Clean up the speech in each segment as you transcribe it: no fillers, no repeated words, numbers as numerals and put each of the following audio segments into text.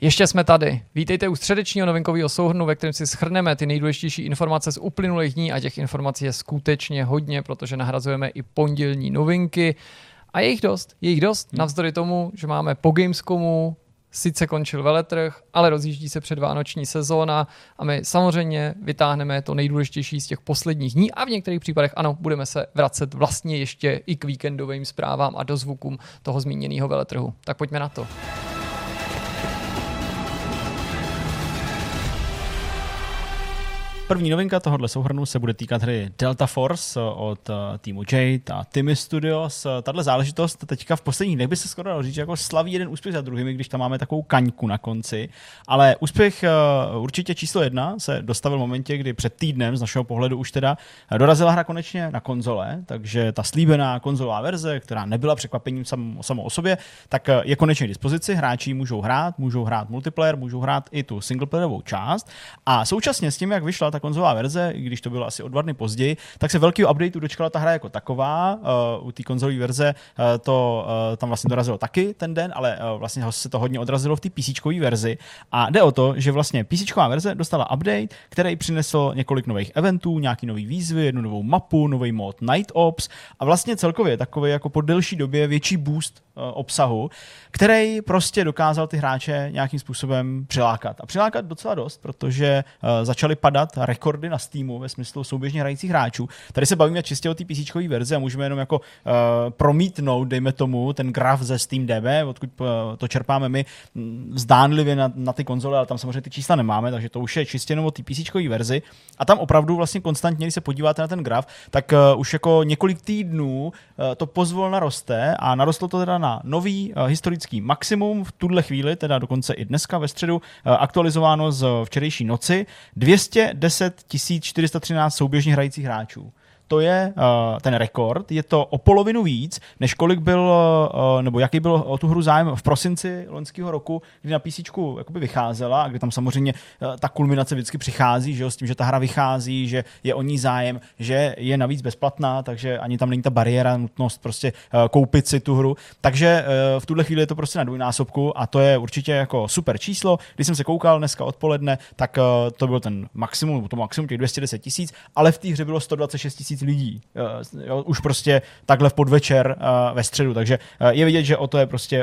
Ještě jsme tady. Vítejte u středečního novinkového souhrnu, ve kterém si shrneme ty nejdůležitější informace z uplynulých dní a těch informací je skutečně hodně, protože nahrazujeme i pondělní novinky. A je jich dost, navzdory tomu, že máme po Gamescomu, sice končil veletrh, ale rozjíždí se předvánoční sezóna a my samozřejmě vytáhneme to nejdůležitější z těch posledních dní a v některých případech ano, budeme se vracet vlastně ještě i k víkendovým zprávám a dozvukům toho zmíněného veletrhu. Tak pojďme na to. První novinka tohohle souhrnu se bude týkat hry Delta Force od týmu Jade a Timmy Studios. Tahle záležitost teďka v posledních dnech by se skoro dalo říct, že jako slaví jeden úspěch za druhým, když tam máme takovou kaňku na konci. Ale úspěch určitě číslo 1 se dostavil v momentě, kdy před týdnem z našeho pohledu už teda dorazila hra konečně na konzole, takže ta slíbená konzolová verze, která nebyla překvapením samo o sobě, tak je konečně k dispozici. Hráči můžou hrát multiplayer, můžou hrát i tu singleplayerovou část a současně s tím, jak vyšla ta konzolová verze, i když to bylo asi o 2 dny později, tak se velkého updateu dočkala ta hra jako taková. U té konzolové verze to tam vlastně dorazilo taky ten den, ale vlastně se to hodně odrazilo v té PCčkové verzi. A jde o to, že vlastně PCčková verze dostala update, který přinesl několik nových eventů, nějaký nový výzvy, jednu novou mapu, nový mod Night Ops a vlastně celkově takový jako po delší době větší boost obsahu, který prostě dokázal ty hráče nějakým způsobem přilákat. A přilákat docela dost, protože začaly padat rekordy na Steamu ve smyslu souběžně hrajících hráčů. Tady se bavíme čistě o té PCčkové verzi a můžeme jenom jako promítnout, dejme tomu, ten graf ze SteamDB, odkud to čerpáme my zdánlivě na ty konzole, ale tam samozřejmě ty čísla nemáme, takže to už je čistě jenom o té PCčkové verzi. A tam opravdu vlastně konstantně, když se podíváte na ten graf, tak už jako několik týdnů to pozvolna roste a narostlo to teda na nový historický maximum v tuhle chvíli, teda dokonce i dneska ve středu, aktualizováno z včerejší noci, 210 413 souběžně hrajících hráčů. To je ten rekord, je to o polovinu víc, než kolik byl, nebo jaký byl o tu hru zájem v prosinci loňského roku, kdy na PCčku jakoby vycházela a kdy tam samozřejmě ta kulminace vždycky přichází, že jo, s tím, že ta hra vychází, že je o ní zájem, že je navíc bezplatná, takže ani tam není ta bariéra, nutnost prostě koupit si tu hru. Takže v tuhle chvíli je to prostě na dvojnásobku a to je určitě jako super číslo. Když jsem se koukal dneska odpoledne, tak to byl ten maximum, to maximum těch 210 000, ale v té hře bylo 126 000 lidí. Už prostě takhle v podvečer ve středu, takže je vidět, že o to je prostě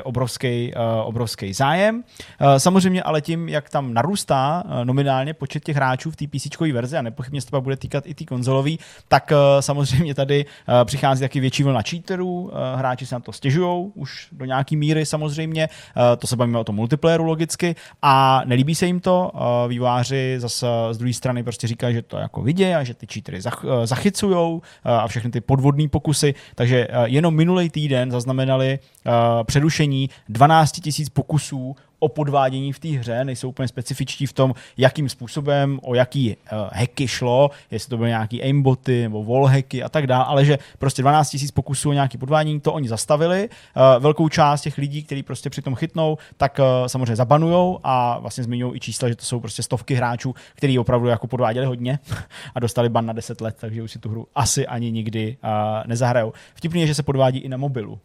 obrovský zájem. Samozřejmě ale tím, jak tam narůstá nominálně počet těch hráčů v té PCčkové verzi a nepochybně se to bude týkat i té konzolový, tak samozřejmě tady přichází taky větší vlna cheaterů, hráči se na to stěžujou už do nějaký míry samozřejmě, to se bavíme o tom multiplayeru logicky a nelíbí se jim to, vývojáři zase z druhé strany prostě říkají, že to jako vidějí a že ty cheatery zachycujou a všechny ty podvodné pokusy, takže jenom minulý týden zaznamenali přerušení 12 000 pokusů o podvádění v té hře, nejsou úplně specifičtí v tom, jakým způsobem, o jaký hacky šlo, jestli to byly nějaký aimboty nebo wallhacky a tak dále, ale že prostě 12 000 pokusů o nějaký podvádění, to oni zastavili. Velkou část těch lidí, kteří prostě při tom chytnou, tak samozřejmě zabanujou a vlastně zmiňují i čísla, že to jsou prostě stovky hráčů, kteří opravdu jako podváděli hodně a dostali ban na 10 let, takže už si tu hru asi ani nikdy nezahrajou. Vtipný je, že se podvádí i na mobilu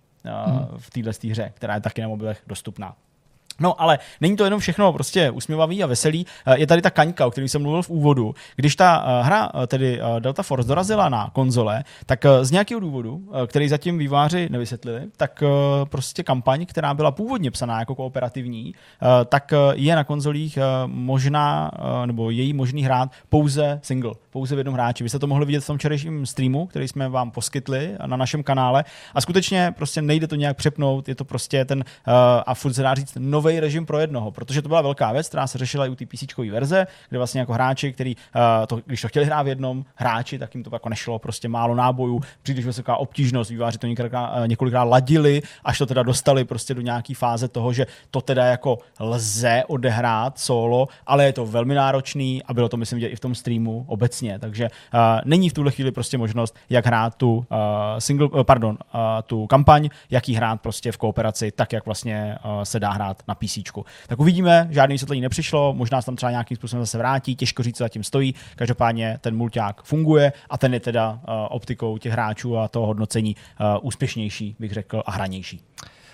v téhle hře, která je taky na mobilech dostupná. No, ale není to jenom všechno prostě usměvavý a veselý. Je tady ta kaňka, o které jsem mluvil v úvodu. Když ta hra, tedy Delta Force, dorazila na konzole, tak z nějakého důvodu, který zatím vývojáři nevysvětlili, tak prostě kampaň, která byla původně psaná jako kooperativní, tak je na konzolích možná, nebo její možný hrát pouze single, pouze v jednom hráči. Vy jste to mohli vidět v tom včerejším streamu, který jsme vám poskytli na našem kanále a skutečně prostě nejde to nějak přepnout, je to prostě ten, a furt se dá říct, nový režim pro jednoho, protože to byla velká věc, která se řešila i u té PCčkové verze, kde vlastně jako hráči, kteří když to chtěli hrát v jednom hráči, tak jim to jako nešlo, prostě málo nábojů, příliš vysoká obtížnost, vývojáři to několikrát ladili, až to teda dostali prostě do nějaký fáze toho, že to teda jako lze odehrát solo, ale je to velmi náročný a bylo to, myslím, že i v tom streamu obecně, takže není v tuhle chvíli prostě možnost, jak hrát tu tu kampaň, jak ji hrát prostě v kooperaci, tak jak vlastně se dá hrát na PCčku. Tak uvidíme, žádný vysvětlení nepřišlo, možná se tam třeba nějakým způsobem zase vrátí, těžko říct, co zatím stojí. Každopádně ten mulťák funguje a ten je teda optikou těch hráčů a toho hodnocení úspěšnější, bych řekl, a hranější.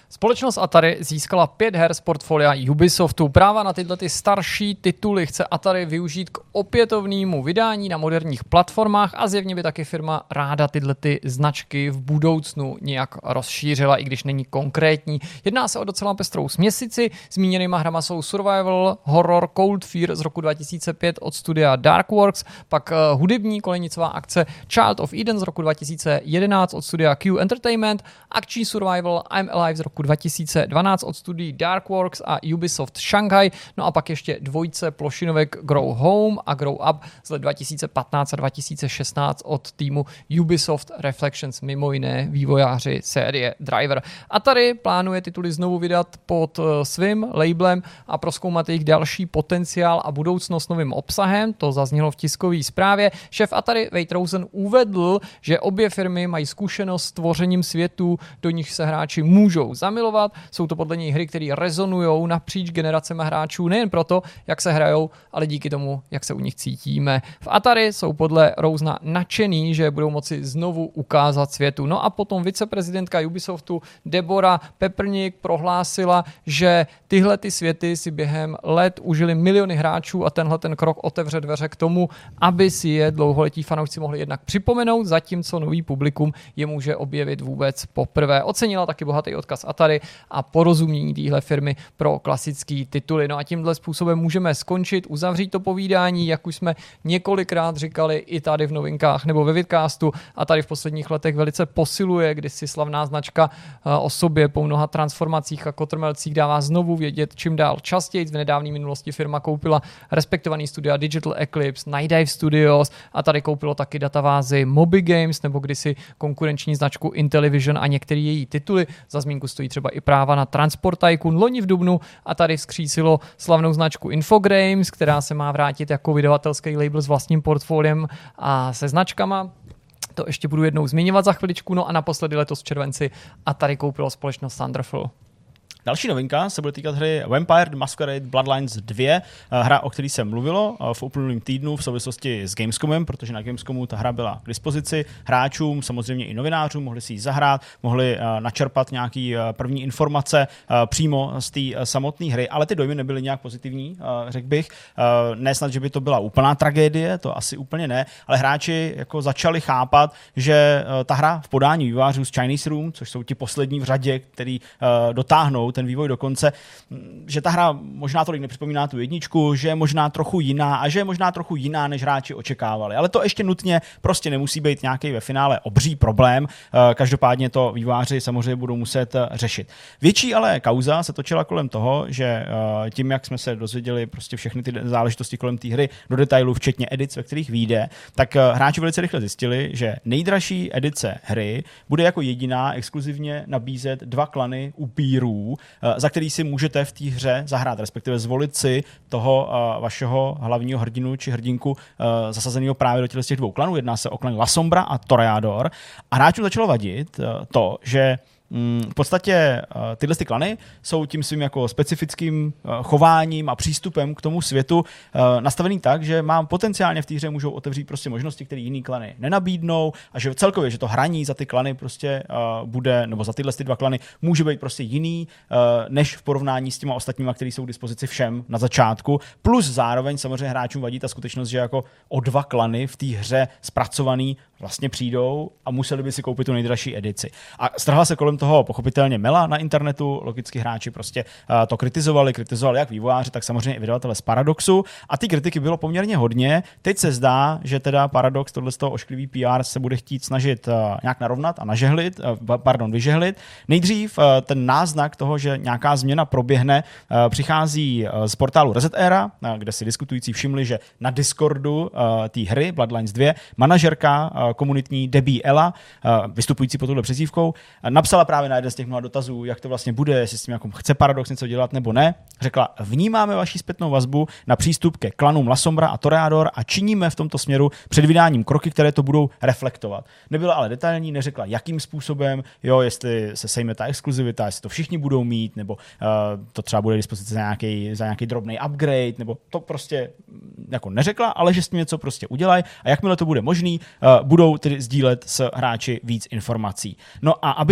Společnost Atari získala 5 her z portfolia Ubisoftu. Práva na tyhle ty starší tituly chce Atari využít k opětovnému vydání na moderních platformách a zjevně by taky firma ráda tyhle ty značky v budoucnu nějak rozšířila, i když není konkrétní. Jedná se o docela pestrou směsici. Zmíněnýma hrama jsou Survival Horror Cold Fear z roku 2005 od studia Darkworks, pak hudební kolenicová akce Child of Eden z roku 2011 od studia Q Entertainment, akční survival I'm Alive z roku 2012 od studií Darkworks a Ubisoft Shanghai, no a pak ještě dvojce plošinovek Grow Home a Grow Up z let 2015 a 2016 od týmu Ubisoft Reflections, mimo jiné vývojáři série Driver. Atari plánuje tituly znovu vydat pod svým labelem a prozkoumat jejich další potenciál a budoucnost novým obsahem, to zaznělo v tiskové zprávě. Šéf Atari Wade Rosen uvedl, že obě firmy mají zkušenost s tvořením světů, do nich se hráči můžou zamilovat. Jsou to podle něj hry, které rezonujou napříč generacemi hráčů nejen proto, jak se hrajou, ale díky tomu, jak se u nich cítíme. V Atari jsou podle Rosena nadšený, že budou moci znovu ukázat světu. No a potom viceprezidentka Ubisoftu Deborah Peppernick prohlásila, že tyhle ty světy si během let užili miliony hráčů a tenhle ten krok otevře dveře k tomu, aby si je dlouholetí fanoušci mohli jednak připomenout, zatímco nový publikum je může objevit vůbec poprvé. Ocenila taky bohatý odkaz Atari a porozumění téhle firmy pro klasické tituly. No a tímhle způsobem můžeme skončit, uzavřít to povídání, jak už jsme několikrát říkali i tady v novinkách nebo ve vidcastu. Atari v posledních letech velice posiluje, kdy si slavná značka o sobě po mnoha transformacích a kotrmelcích dává znovu vědět čím dál častěji. V nedávné minulosti firma koupila respektovaný studia Digital Eclipse, Night Dive Studios a tady koupilo taky databázi Moby Games nebo kdysi konkurenční značku Intellivision a některé její tituly. Za zmínku stojí třeba i práva na Transport Tycoon loni v dubnu a tady vzkřísilo slavnou značku Infogrames, která se má vrátit jako vydavatelský label s vlastním portfoliem a se značkama. To ještě budu jednou zmiňovat za chviličku. No a naposledy letos v červenci Atari koupilo společnost Thunderful. Další novinka se bude týkat hry Vampire the Masquerade Bloodlines 2, hra, o které se mluvilo v uplynulém týdnu v souvislosti s Gamescomem, protože na Gamescomu ta hra byla k dispozici hráčům, samozřejmě i novinářům, mohli si ji zahrát, mohli načerpat nějaký první informace přímo z té samotné hry, ale ty dojmy nebyly nějak pozitivní, řekl bych. Ne snad, že by to byla úplná tragédie, to asi úplně ne, ale hráči jako začali chápat, že ta hra v podání vývojářů z Chinese Room, což jsou ti poslední v řadě, který dotáhnou ten vývoj do konce, že ta hra možná tolik nepřipomíná tu jedničku, že je možná trochu jiná a že je možná trochu jiná, než hráči očekávali. Ale to ještě nutně prostě nemusí být nějaký ve finále obří problém. Každopádně to vývojáři samozřejmě budou muset řešit. Větší ale kauza se točila kolem toho, že tím, jak jsme se dozvěděli prostě všechny ty záležitosti kolem té hry do detailu, včetně edic, ve kterých vyjde, tak hráči velice rychle zjistili, že nejdražší edice hry bude jako jediná exkluzivně nabízet 2 klany upírů, za který si můžete v té hře zahrát, respektive zvolit si toho vašeho hlavního hrdinu či hrdinku zasazeného právě do těch 2 klanů. Jedná se o klan La Sombra a Toreador. A hráčům začalo vadit to, že v podstatě tyhle klany jsou tím svým jako specifickým chováním a přístupem k tomu světu nastavený tak, že mám potenciálně v té hře můžou otevřít prostě možnosti, které jiný klany nenabídnou a že celkově, že to hraní za ty klany prostě bude, nebo za tyhle 2 klany může být prostě jiný, než v porovnání s těma ostatníma, které jsou k dispozici všem na začátku. Plus zároveň samozřejmě hráčům vadí ta skutečnost, že jako o 2 klany v té hře zpracovaný vlastně přijdou a museli by si koupit tu nejdražší edici. A strhla se kolem toho pochopitelně mela na internetu, logicky hráči prostě to kritizovali jak vývojáři, tak samozřejmě i vydavatele z Paradoxu a ty kritiky bylo poměrně hodně. Teď se zdá, že teda Paradox tohle z toho ošklivý PR se bude chtít snažit nějak narovnat a vyžehlit. Nejdřív ten náznak toho, že nějaká změna proběhne, přichází z portálu Reset Era, kde si diskutující všimli, že na Discordu té hry Bloodlines 2 manažerka komunitní Debbie Ella, vystupující pod touhle přezdívkou, napsala právě na jeden z těch mnoha dotazů, jak to vlastně bude, jestli s tím jako chce Paradox něco dělat nebo ne. Řekla, vnímáme vaši zpětnou vazbu na přístup ke klanům La Sombra a Toreador a činíme v tomto směru před vydáním kroky, které to budou reflektovat. Nebyla ale detailní, neřekla, jakým způsobem, jestli se sejme ta exkluzivita, jestli to všichni budou mít, nebo to třeba bude dispozice za nějaký drobný upgrade, nebo to prostě jako neřekla, ale že s tím něco prostě udělají a jakmile to bude možný, budou tedy sdílet s hráči víc informací. No a aby to bylo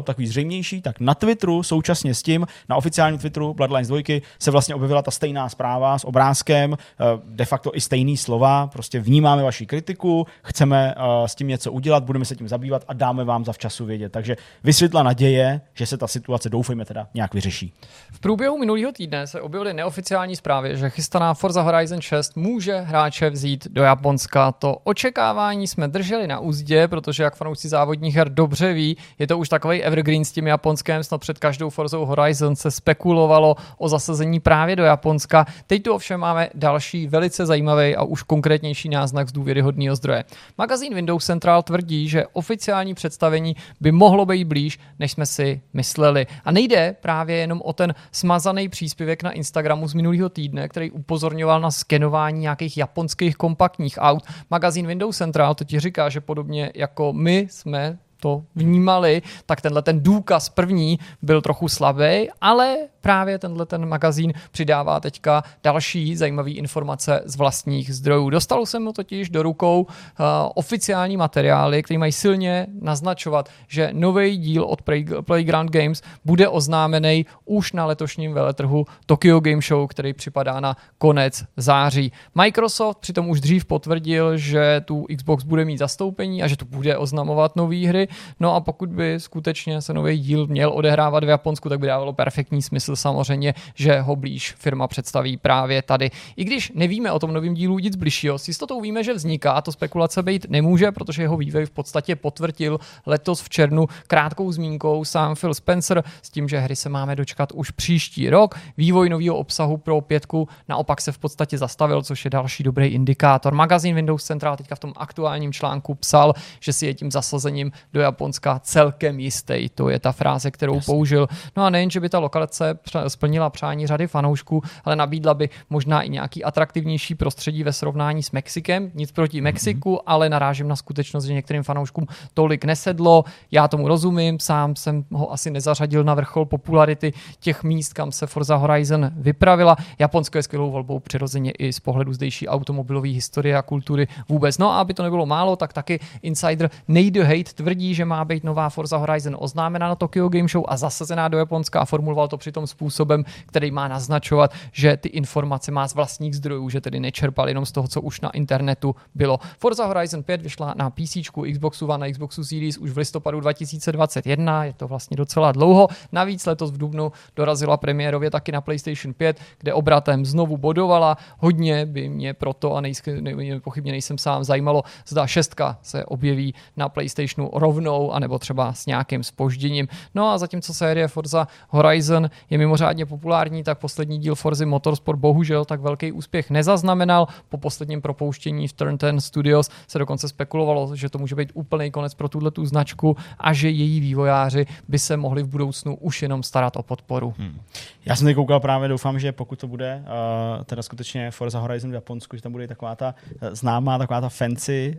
takový zřejmější, tak na Twitteru současně s tím, na oficiálním Twitteru Bloodlines 2 se vlastně objevila ta stejná zpráva s obrázkem, de facto i stejný slova, prostě vnímáme vaši kritiku, chceme s tím něco udělat, budeme se tím zabývat a dáme vám zavčasu vědět. Takže vysvětla naděje, že se ta situace, doufejme teda, nějak vyřeší. V průběhu minulého týdne se objevily neoficiální zprávy, že chystaná Forza Horizon 6 může hráče vzít do Japonska. To očekávání jsme drželi na uzdě, protože jak fanoušci závodních her dobře ví, je to už takovej evergreen s tím Japonskem, snad před každou Forzou Horizon se spekulovalo o zasazení právě do Japonska. Teď tu ovšem máme další velice zajímavý a už konkrétnější náznak z důvěryhodného zdroje. Magazín Windows Central tvrdí, že oficiální představení by mohlo být blíž, než jsme si mysleli. A nejde právě jenom o ten smazaný příspěvek na Instagramu z minulého týdne, který upozorňoval na skenování nějakých japonských kompaktních aut. Magazín Windows Central totiž říká, že podobně jako my jsme to vnímali, tak tenhle ten důkaz první byl trochu slabý, ale právě tenhle ten magazín přidává teďka další zajímavé informace z vlastních zdrojů. Dostalo se mu totiž do rukou oficiální materiály, které mají silně naznačovat, že nový díl od Playground Games bude oznámený už na letošním veletrhu Tokyo Game Show, který připadá na konec září. Microsoft přitom už dřív potvrdil, že tu Xbox bude mít zastoupení a že tu bude oznamovat nové hry. No a pokud by skutečně se nový díl měl odehrávat v Japonsku, tak by dávalo perfektní smysl samozřejmě, že ho blíž firma představí právě tady. I když nevíme o tom novém dílu nic bližšího, s jistotou víme, že vzniká, a to spekulace být nemůže, protože jeho vývoj v podstatě potvrdil letos v červnu krátkou zmínkou sám Phil Spencer s tím, že hry se máme dočkat už příští rok. Vývoj nového obsahu pro 5 naopak se v podstatě zastavil, což je další dobrý indikátor. Magazín Windows Central teďka v tom aktuálním článku psal, že si je tím zasazením do Japonska celkem jistý. To je ta fráze, kterou použil. No a nejen, že by ta lokace splnila přání řady fanoušků, ale nabídla by možná i nějaký atraktivnější prostředí ve srovnání s Mexikem. Nic proti Mexiku, ale narážím na skutečnost, že některým fanouškům tolik nesedlo. Já tomu rozumím, sám jsem ho asi nezařadil na vrchol popularity těch míst, kam se Forza Horizon vypravila. Japonsko je skvělou volbou přirozeně i z pohledu zdejší automobilové historie a kultury vůbec. No a aby to nebylo málo, tak taky insider Nate Hate tvrdí, že má být nová Forza Horizon oznámena na Tokyo Game Show a zasazená do Japonska a formuloval to přitom způsobem, který má naznačovat, že ty informace má z vlastních zdrojů, že tedy nečerpal jenom z toho, co už na internetu bylo. Forza Horizon 5 vyšla na PC, Xboxu One a Xboxu Series už v listopadu 2021, je to vlastně docela dlouho. Navíc letos v dubnu dorazila premiérově taky na PlayStation 5, kde obratem znovu bodovala. Hodně by mě proto, a pochybně nejsem sám, zajímalo, zda 6 se objeví na PlayStationu rovnou, anebo třeba s nějakým zpožděním. No a zatímco série Forza Horizon je mimořádně populární, tak poslední díl Forzy Motorsport bohužel tak velký úspěch nezaznamenal. Po posledním propouštění v Turn 10 Studios se dokonce spekulovalo, že to může být úplný konec pro tuhletu značku a že její vývojáři by se mohli v budoucnu už jenom starat o podporu. Já jsem tady koukal právě, doufám, že pokud to bude teda skutečně Forza Horizon v Japonsku, že tam bude taková ta známá, taková ta fancy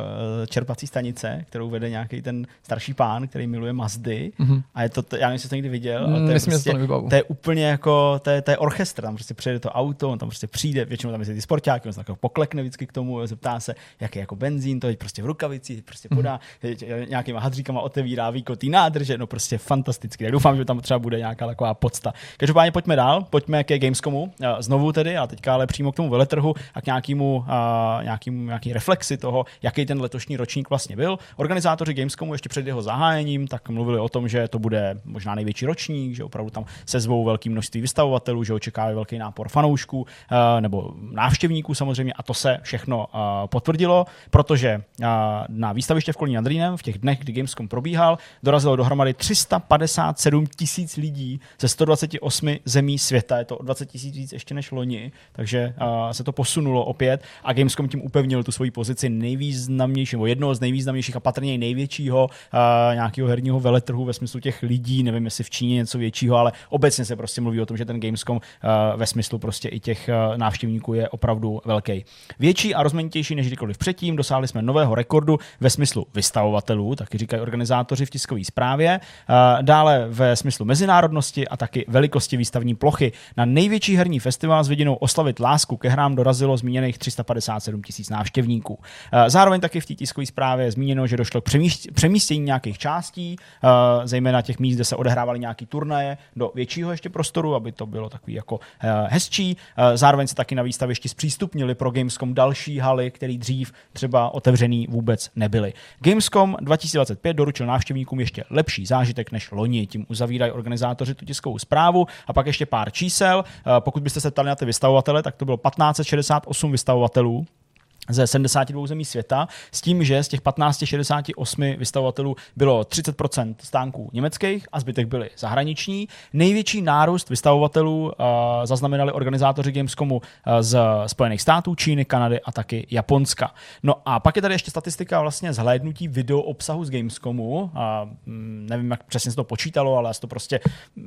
čerpací stanice, kterou vede nějaký ten starší pán, který miluje Mazdy. A je to, já nevím, jestli to někdy viděl, ale to je, prostě, to je úplně jako, to je orchestr, tam prostě přijede to auto, on tam prostě přijde, většinou tam je ty sportáky, on se poklekne vždycky k tomu, zeptá se, jaký je jako benzín, to je prostě v rukavici, prostě podá, nějakýma hadříkama otevírá výkotý nádrže, no prostě fantasticky. Tak doufám, že tam třeba bude nějaká taková podsta. Každopádně pojďme dál, pojďme ke Gamescomu, znovu tedy, a teďka ale přímo k tomu veletrhu a k nějaký reflexi toho, jaký ten letošní ročník vlastně byl. Organizátoři Gamescomu ještě před jeho zahájením tak mluvili o tom, že to bude možná největší ročník, že opravdu tam se zvou velké množství vystavovatelů, že očekávají velký nápor fanoušků nebo návštěvníků samozřejmě, a to se všechno potvrdilo, protože na výstaviště v Kolíně nad Rýnem v těch dnech, kdy Gamescom probíhal, dorazilo dohromady 357 000 lidí ze 128 zemí světa. Je to o 20 000 víc ještě než loni, takže se to posunulo opět a Gamescom tím upevnil tu svoji pozici nejvýznamnějšího, jednoho z nejvýznamnějších a patrně největšího nějakého herního veletrhu ve smyslu těch lidí, nevím, jestli v Číně něco většího, ale obecně se prostě mluví o tom, že ten Gamescom ve smyslu prostě i těch návštěvníků je opravdu velký. Větší a rozmanitější než kdykoliv předtím, dosáhli jsme nového rekordu ve smyslu vystavovatelů, taky říkají organizátoři v tiskové zprávě, dále ve smyslu mezinárodnosti a taky velikosti výstavní plochy. Na největší herní festival s vidinou oslavit lásku ke hrám dorazilo zmíněných 357 000 návštěvníků. Zároveň taky v té tiskové zprávě je zmíněno, že došlo k přemístění nějakých částí, zejména těch míst, kde se odehrávaly nějaký turnaje, do většího ještě prostoru, aby to bylo takový jako hezčí. Zároveň se taky na výstavišti zpřístupnili pro Gamescom další haly, které dřív třeba otevřený vůbec nebyly. Gamescom 2025 doručil návštěvníkům ještě lepší zážitek než loni, tím uzavírají organizátoři tu tiskovou zprávu a pak ještě pár čísel. Pokud byste se ptali na ty vystavovatele, tak to bylo 1568 vystavovatelů ze 72 zemí světa, s tím, že z těch 1568 vystavovatelů bylo 30% stánků německých a zbytek byly zahraniční. Největší nárůst vystavovatelů zaznamenali organizátoři Gamescomu z Spojených států, Číny, Kanady a taky Japonska. No a pak je tady ještě statistika vlastně zhlédnutí video obsahu z Gamescomu. Nevím, jak přesně se to počítalo, ale to prostě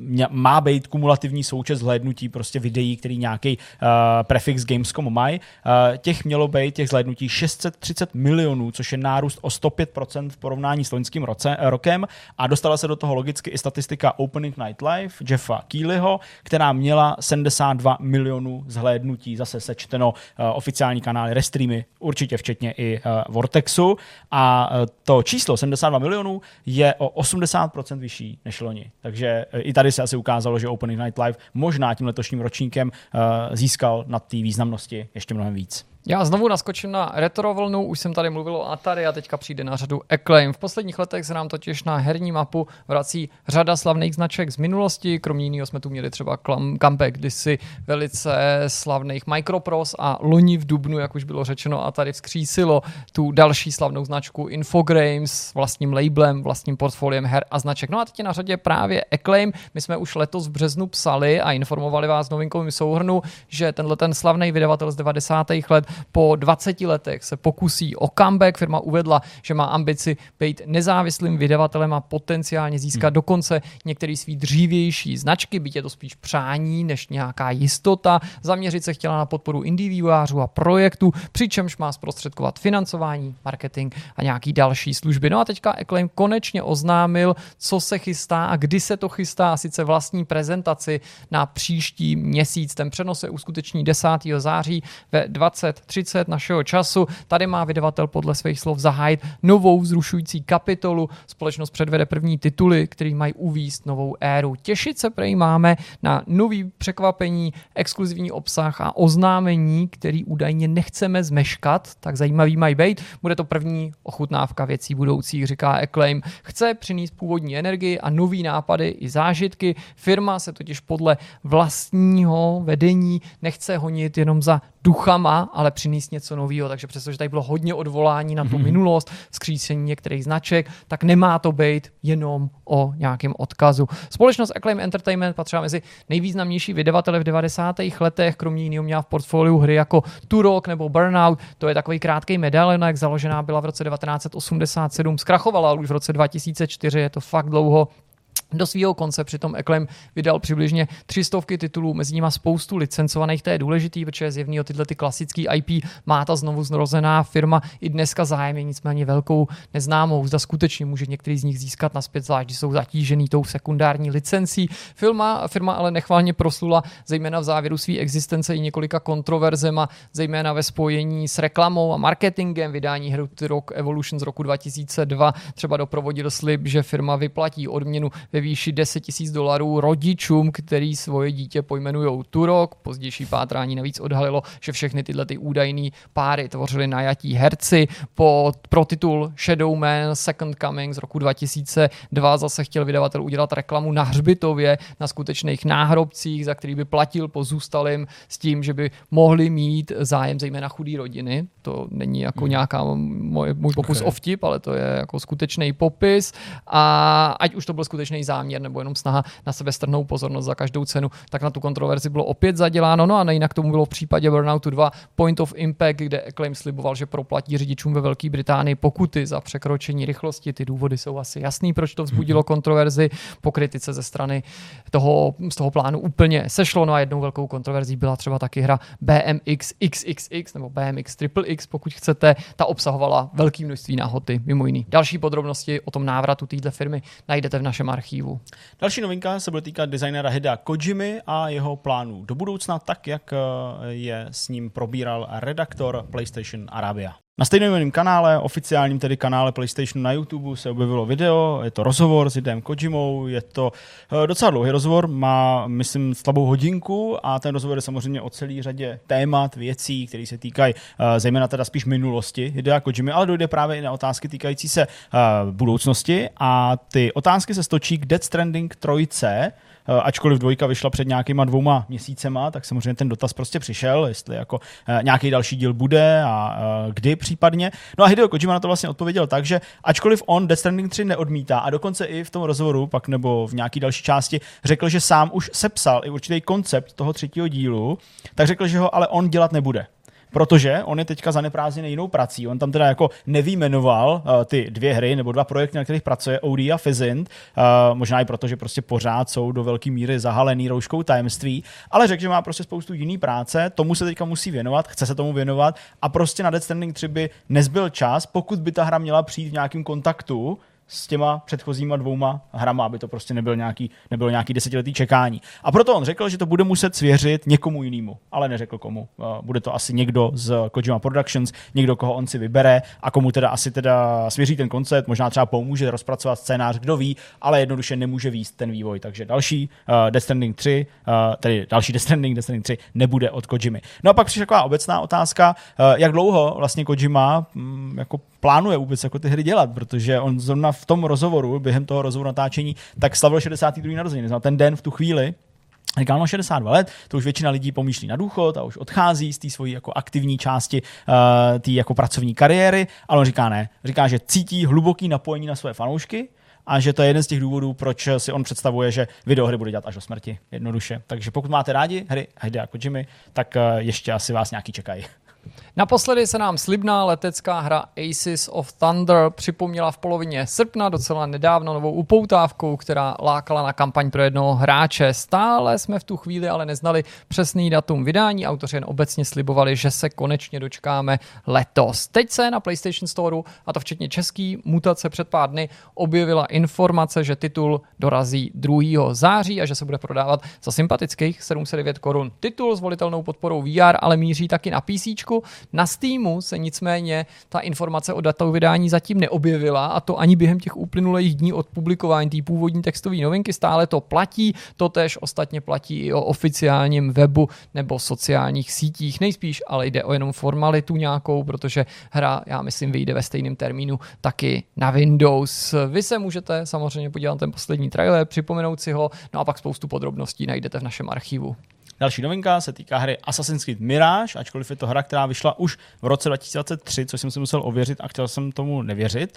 má být kumulativní součet zhlédnutí prostě videí, který nějaký prefix Gamescomu mají. Těch mělo být těch zhlédnutí 630 milionů, což je nárůst o 105% v porovnání s loňským rokem a dostala se do toho logicky i statistika Opening Night Live Jeffa Keelyho, která měla 72 milionů zhlédnutí, zase sečteno oficiální kanály, restreamy, určitě včetně i Vortexu a to číslo 72 milionů je o 80% vyšší než loni. Takže i tady se asi ukázalo, že Opening Night Live možná tím letošním ročníkem získal na té významnosti ještě mnohem víc. Já znovu naskočím na retro vlnu, už jsem tady mluvil o Atari a teďka přijde na řadu Acclaim. V posledních letech se nám totiž na herní mapu vrací řada slavných značek z minulosti, kromě jiného jsme tu měli třeba comeback kdysi velice slavných Microprose a loni v dubnu, jak už bylo řečeno, Atari vzkřísilo tu další slavnou značku Infogrames s vlastním labelem, vlastním portfoliem her a značek. No a teď je na řadě právě Acclaim. My jsme už letos v březnu psali a informovali vás v novinkovém souhrnu, že ten slavný vydavatel z 90. let po 20 letech se pokusí o comeback. Firma uvedla, že má ambici být nezávislým vydavatelem a potenciálně získat dokonce některé svý dřívější značky, byť je to spíš přání než nějaká jistota. Zaměřit se chtěla na podporu indie vývojářů a projektů, přičemž má zprostředkovat financování, marketing a nějaký další služby. No a teďka Acclaim konečně oznámil, co se chystá a kdy se to chystá, a sice vlastní prezentaci na příští měsíc. Ten přenos se uskuteční 10. září ve 20:30 našeho času. Tady má vydavatel podle svých slov zahájit novou vzrušující kapitolu. Společnost předvede první tituly, který mají uvést novou éru. Těšit se prej máme na nový překvapení, exkluzivní obsah a oznámení, který údajně nechceme zmeškat, tak zajímavý mají být. Bude to první ochutnávka věcí budoucích, říká Acclaim. Chce přinést původní energii a nový nápady i zážitky. Firma se totiž podle vlastního vedení nechce honit jenom za duchama, ale přinést něco nového. Takže přestože tady bylo hodně odvolání na tu minulost, vzkřísení některých značek, tak nemá to být jenom o nějakém odkazu. Společnost Acclaim Entertainment patřila mezi nejvýznamnější vydavatele v 90. letech, kromě jiného měla v portfoliu hry jako Turok nebo Burnout. To je takový krátký medailonek, založená byla v roce 1987, zkrachovala už v roce 2004, je to fakt dlouho. Do svého konce přitom Acclaim vydal přibližně 300 titulů, mezi nimi spoustu licencovaných, to je důležitý, protože zjevně o tyhle ty klasický IP má ta znovu zrozená firma i dneska zájem je nicméně velkou neznámou. Zda skutečně může některý z nich získat naspět, zvlášť když jsou zatížený tou sekundární licencí. Firma ale nechvalně proslula zejména v závěru své existence i několika kontroverzema, zejména ve spojení s reklamou a marketingem. Vydání hry Turok Evolution z roku 2002 třeba doprovodil slib, že firma vyplatí odměnu ve výši $10,000 rodičům, který svoje dítě pojmenujou Turok. Pozdější pátrání navíc odhalilo, že všechny tyhle ty údajný páry tvořily najatí herci. Pro titul Shadow Man Second Coming z roku 2002 zase chtěl vydavatel udělat reklamu na hřbitově, na skutečných náhrobcích, za který by platil pozůstalým s tím, že by mohli mít zájem zejména chudý rodiny. To není jako nějaká můj pokus o vtip, ale to je jako skutečný popis. A ať už to byl skutečný záměr nebo jenom snaha na sebe strhnout pozornost za každou cenu, tak na tu kontroverzi bylo opět zaděláno. No a nejinak tomu bylo v případě Burnoutu 2 Point of Impact, kde Acclaim sliboval, že proplatí řidičům ve Velké Británii pokuty za překročení rychlosti. Ty důvody jsou asi jasný, proč to vzbudilo kontroverzi. Po kritice ze strany z toho plánu úplně sešlo. No a jednou velkou kontroverzí byla třeba taky hra BMX XXX nebo BMX XXX, pokud chcete. Ta obsahovala velké množství náhody, mimo jiný. Další podrobnosti o tom návratu této firmy najdete v našem archivu. Další novinka se bude týkat designéra Hidea Kojimy a jeho plánů do budoucna, tak jak je s ním probíral redaktor PlayStation Arabia. Na stejnojmenném kanále, oficiálním tedy kanále PlayStationu na YouTube se objevilo video, je to rozhovor s Hidem Kojimou, je to docela dlouhý rozhovor, má, myslím, slabou hodinku a ten rozhovor je samozřejmě o celé řadě témat, věcí, které se týkají zejména teda spíš minulosti Hidea Kojimy, ale dojde právě i na otázky týkající se budoucnosti a ty otázky se stočí k Death Stranding 3, ačkoliv 2 vyšla před nějakýma 2 měsícema, tak samozřejmě ten dotaz prostě přišel, jestli jako nějaký další díl bude a kdy případně. No a Hideo Kojima na to vlastně odpověděl tak, že ačkoliv on Death Stranding 3 neodmítá a dokonce i v tom rozhovoru pak nebo v nějaký další části řekl, že sám už sepsal i určitý koncept toho 3. dílu, tak řekl, že ho ale on dělat nebude. Protože on je teďka zaneprázdněný jinou prací. On tam teda jako nevyjmenoval ty 2 hry nebo 2 projekty, na kterých pracuje, OD a Physint, možná i proto, že prostě pořád jsou do velké míry zahalený rouškou tajemství, ale řekl, že má prostě spoustu jiný práce, tomu se teďka musí věnovat, chce se tomu věnovat a prostě na Death Stranding 3 by nezbyl čas, pokud by ta hra měla přijít v nějakém kontaktu s těma předchozíma 2 hrama, aby to prostě nebylo nějaký 10letý čekání. A proto on řekl, že to bude muset svěřit někomu jinému, ale neřekl komu. Bude to asi někdo z Kojima Productions, někdo, koho on si vybere a komu teda asi svěří ten koncept, možná třeba pomůže rozpracovat scénář, kdo ví, ale jednoduše nemůže vést ten vývoj. Takže další Death Stranding 3, tedy další Death Stranding 3 nebude od Kojimy. No a pak přišla taková obecná otázka, jak dlouho vlastně Kojima jako plánuje vůbec jako ty hry dělat, protože on zrovna v tom rozhovoru, během toho rozhovoru natáčení, tak slavil 62. narozeniny. Znamená ten den v tu chvíli, říkal, no 62 let, to už většina lidí pomýšlí na důchod a už odchází z té svojí jako aktivní části té jako pracovní kariéry, ale on říká ne. Říká, že cítí hluboký napojení na své fanoušky a že to je jeden z těch důvodů, proč si on představuje, že videohry bude dělat až do smrti. Jednoduše. Takže pokud máte rádi hry Hidea Kojimy, tak ještě asi vás nějaký čekají. Naposledy se nám slibná letecká hra Aces of Thunder připomněla v polovině srpna docela nedávno novou upoutávkou, která lákala na kampaň pro jednoho hráče. Stále jsme v tu chvíli ale neznali přesný datum vydání, autoři jen obecně slibovali, že se konečně dočkáme letos. Teď se na PlayStation Storeu, a to včetně český mutace před pár dny, objevila informace, že titul dorazí 2. září a že se bude prodávat za sympatických 709 korun. Titul s volitelnou podporou VR ale míří taky na PCčku. Na Steamu se nicméně ta informace o datu vydání zatím neobjevila a to ani během těch uplynulých dní od publikování té původní textové novinky. Stále to platí, to též ostatně platí i o oficiálním webu nebo sociálních sítích. Nejspíš ale jde o jenom formalitu nějakou, protože hra, já myslím, vyjde ve stejném termínu taky na Windows. Vy se můžete samozřejmě podívat na ten poslední trailer, připomenout si ho, no a pak spoustu podrobností najdete v našem archivu. Další novinka se týká hry Assassin's Creed Mirage, ačkoliv je to hra, která vyšla už v roce 2023, což jsem si musel ověřit a chtěl jsem tomu nevěřit.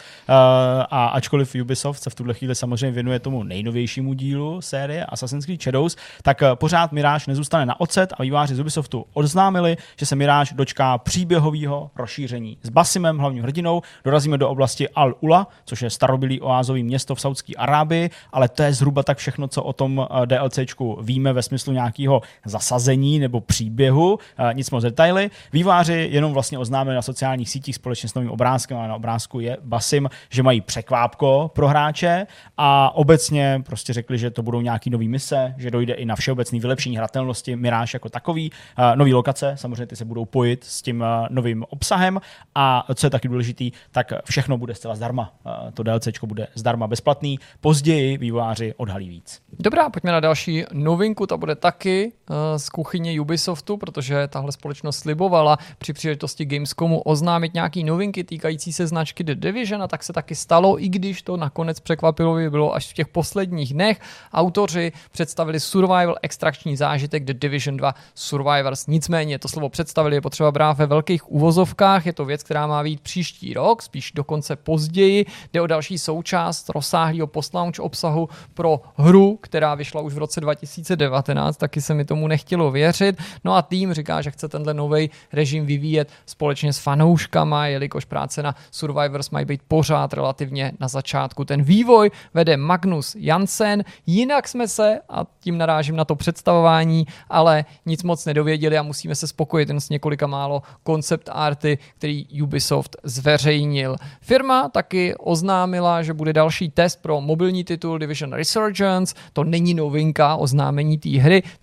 A ačkoliv Ubisoft se v tuhle chvíli samozřejmě věnuje tomu nejnovějšímu dílu série Assassin's Creed Shadows, tak pořád Mirage nezůstane na ocet a vývojáři z Ubisoftu oznámili, že se Mirage dočká příběhového rozšíření. S Basimem, hlavním hrdinou, dorazíme do oblasti Al-Ula, což je starobylý oázový město v Saudské Arábii, ale to je zhruba tak všechno, co o tom DLCčku víme ve smyslu nějakého zasazení nebo příběhu, nic moc detaily. Vývojáři jenom vlastně oznámili na sociálních sítích společně s novým obrázkem, a na obrázku je Basim, že mají překvápko pro hráče a obecně prostě řekli, že to budou nějaký nový mise, že dojde i na všeobecný vylepšení hratelnosti Mirage jako takový, nový lokace, samozřejmě ty se budou pojit s tím novým obsahem a co je taky důležitý, tak všechno bude zcela zdarma. To DLCčko bude zdarma bezplatný, později vývojáři odhalí víc. Dobrá, pojďme na další novinku, ta bude taky z kuchyně Ubisoftu, protože tahle společnost slibovala při příležitosti Gamescomu oznámit nějaký novinky týkající se značky The Division a tak se taky stalo, i když to nakonec překvapivě bylo až v těch posledních dnech. Autoři představili survival extrakční zážitek The Division 2 Survivors. Nicméně to slovo představili je potřeba brát ve velkých uvozovkách, je to věc, která má být příští rok, spíš dokonce později. Jde o další součást rozsáhlého post-launch obsahu pro hru, která vyšla už v roce 2019, taky se mi tomu nechtělo věřit. No a tým říká, že chce tenhle nový režim vyvíjet společně s fanouškama, jelikož práce na Survivors mají být pořád relativně na začátku. Ten vývoj vede Magnus Jansen, jinak jsme se, a tím narážím na to představování, ale nic moc nedověděli a musíme se spokojit jen s několika málo koncept arty, který Ubisoft zveřejnil. Firma taky oznámila, že bude další test pro mobilní titul Division Resurgence. To není novinka oznámení té hry, ten test se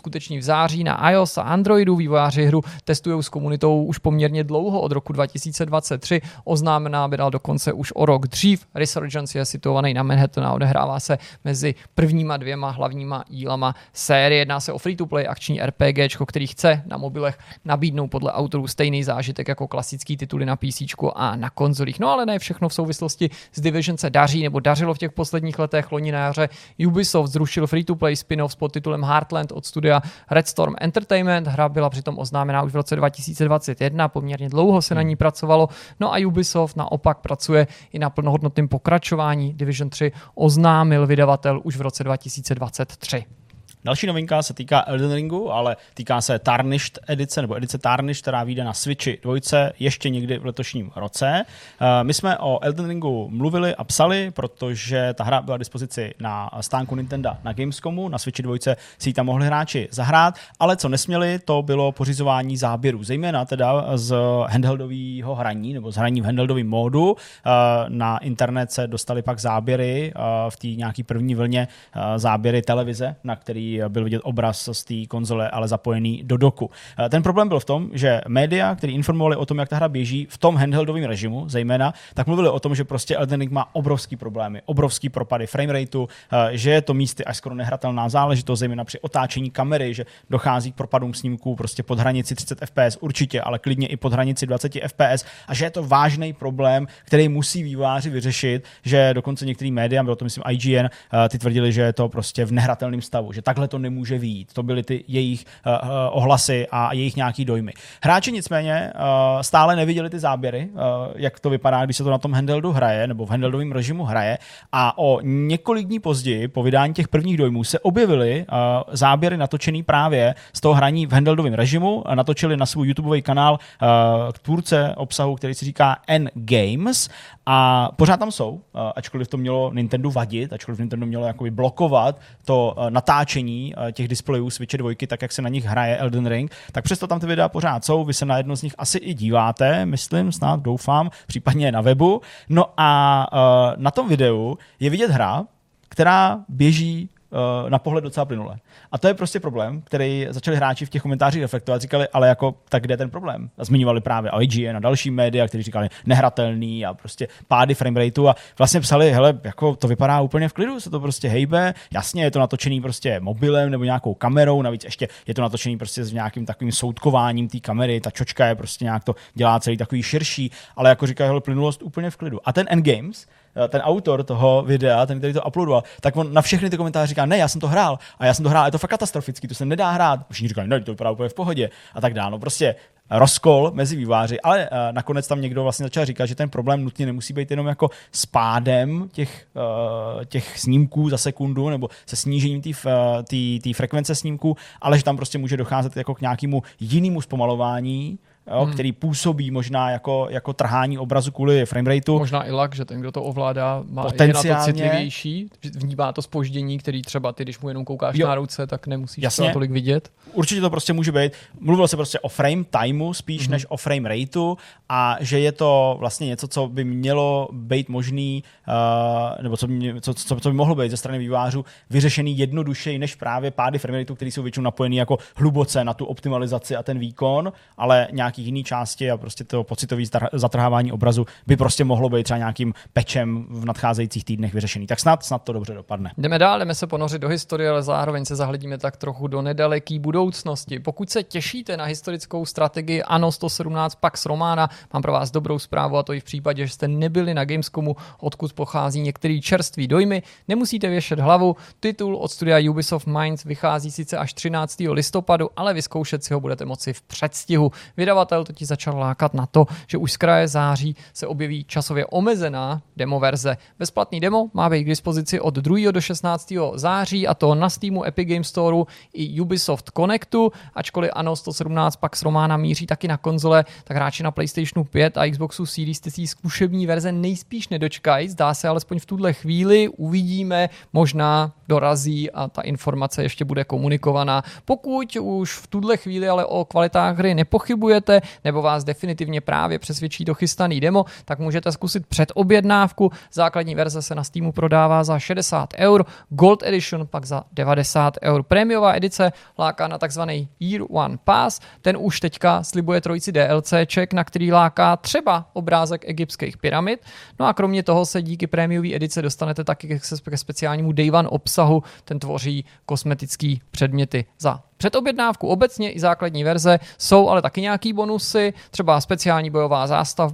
uskuteční v září na iOS a Androidu. Vývojáři hru testují s komunitou už poměrně dlouho, od roku 2023. Oznámená byla dokonce už o rok dřív. Resurgence je situovaný na Manhattanu a odehrává se mezi prvníma 2 hlavníma dílama série. Jedná se o free-to-play akční RPGčko, který chce na mobilech nabídnout podle autorů stejný zážitek jako klasický tituly na PC a na konzolích. No ale ne všechno v souvislosti s Division se daří nebo dařilo v těch posledních letech. Loni na jaře Ubisoft zrušil free-to-play spin-off s podtitulem Heartland od studia Red Storm Entertainment. Hra byla přitom oznámená už v roce 2021, poměrně dlouho se na ní pracovalo. No a Ubisoft naopak pracuje i na plnohodnotném pokračování. Division 3 oznámil vydavatel už v roce 2023. Další novinka se týká Elden Ringu, ale týká se Tarnished edice, nebo edice Tarnished, která vyjde na Switchi 2 ještě někdy v letošním roce. My jsme o Elden Ringu mluvili a psali, protože ta hra byla k dispozici na stánku Nintendo na Gamescomu, na Switchi 2 si ji tam mohli hráči zahrát, ale co nesměli, to bylo pořizování záběrů, zejména teda z handheldového hraní, nebo z hraní v handheldovém módu. Na internet se dostaly pak záběry v té nějaký první vlně záběry televize, na který byl vidět obraz z té konzole, ale zapojený do doku. Ten problém byl v tom, že média, kteří informovali o tom, jak ta hra běží v tom handheldovém režimu, zejména, tak mluvili o tom, že prostě Elden Ring má obrovský problémy, obrovský propady framerateu, že je to místy až skoro nehratelná záležitost, zejména při otáčení kamery, že dochází k propadům snímků prostě pod hranici 30 FPS určitě, ale klidně i pod hranici 20 FPS a že je to vážný problém, který musí vývojáři vyřešit, že dokonce některý média, bylo to myslím IGN, ty tvrdili, že je to prostě v nehratelném stavu, že takhle to nemůže vyjít. To byly ty jejich ohlasy a jejich nějaký dojmy. Hráči nicméně stále neviděli ty záběry, jak to vypadá, když se to na tom handheldu hraje, nebo v handheldovém režimu hraje. A o několik dní později, po vydání těch prvních dojmů, se objevily záběry natočený právě z toho hraní v handheldovém režimu. Natočili na svůj YouTubeový kanál tvůrce obsahu, který si říká N-Games. A pořád tam jsou, ačkoliv to mělo Nintendo vadit, ačkoliv Nintendo mělo jakoby blokovat to natáčení těch displejů Switche 2, tak jak se na nich hraje Elden Ring, tak přesto tam ty videa pořád jsou, vy se na jedno z nich asi i díváte, myslím, snad doufám, případně na webu. No a na tom videu je vidět hra, která běží na pohled docela plynule. A to je prostě problém, který začali hráči v těch komentářích reflektovat. Říkali, ale jako, tak kde je ten problém? A zmiňovali právě IGN a další média, kteří říkali nehratelný a prostě pády framerateu a vlastně psali, hele, jako to vypadá úplně v klidu, se to prostě hejbe. Jasně, je to natočený prostě mobilem nebo nějakou kamerou, navíc ještě je to natočený prostě s nějakým takovým soudkováním té kamery, ta čočka je prostě nějak to dělá celý takový širší, ale jako říkají, hele, plynulost úplně v klidu. A ten N-Games, ten autor toho videa, ten, který to uploadoval, tak on na všechny ty komentáře říká, ne, já jsem to hrál, je to fakt katastrofický, to se nedá hrát. Všichni říkají, ne, to vypadá úplně v pohodě a tak dále. No prostě rozkol mezi vývojáři, ale nakonec tam někdo vlastně začal říkat, že ten problém nutně nemusí být jenom jako s pádem těch snímků za sekundu nebo se snížením té frekvence snímků, ale že tam prostě může docházet jako k nějakému jinému zpomalování, který působí možná jako trhání obrazu kvůli framerateu. Možná i lag, že ten, kdo to ovládá, je na to citlivější, vnímá to zpoždění, který třeba ty, když mu jenom koukáš na ruce, tak nemusíš to tolik vidět. Určitě to prostě může být. Mluvilo se prostě o frame timeu spíš než o frame rateu a že je to vlastně něco, co by mělo být možný, nebo co by mohlo být ze strany vývojářů vyřešený jednodušeji než právě pády frame rateu, které jsou většinou napojený jako hluboce na tu optimalizaci a ten výkon, ale nějaký jiný části a prostě to pocitové zatrhávání obrazu by prostě mohlo být třeba nějakým patchem v nadcházejících týdnech vyřešený. Tak snad to dobře dopadne. Jdeme dál, jdeme se ponořit do historie, ale zároveň se zahledíme tak trochu do nedaleké budoucnosti. Pokud se těšíte na historickou strategii Anno 117 Pax Romana, mám pro vás dobrou zprávu, a to i v případě, že jste nebyli na Gamescomu, odkud pochází některý čerstvý dojmy, nemusíte věšet hlavu. Titul od studia Ubisoft Minds vychází sice až 13. listopadu, ale vyzkoušet si ho budete moci v předstihu. Vydavatel totiž začal lákat na to, že už z kraje září se objeví časově omezená demo verze. Bezplatný demo má být k dispozici od 2. do 16. září, a to na Steamu, Epic Games Storeu i Ubisoft Connectu. Ačkoliv Anno 117 Pax Romana míří taky na konzole, tak hráči na PlayStationu 5 a Xboxu Series ty zkušební verze nejspíš nedočkají. Zdá se alespoň v tuhle chvíli, uvidíme, možná dorazí a ta informace ještě bude komunikovaná. Pokud už v tuhle chvíli ale o kvalitách hry nepochybujete, nebudete, nebo vás definitivně právě přesvědčí to chystaný demo, tak můžete zkusit předobjednávku. Základní verze se na Steamu prodává za 60 €, Gold Edition pak za 90 €. Prémiová edice láká na takzvaný Year One Pass, ten už teďka slibuje trojici DLCček, na který láká třeba obrázek egyptských pyramid. No a kromě toho se díky prémiové edice dostanete taky ke speciálnímu Day One obsahu, ten tvoří kosmetický předměty. Za předobjednávku obecně i základní verze jsou ale taky nějaký bonusy, třeba speciální bojová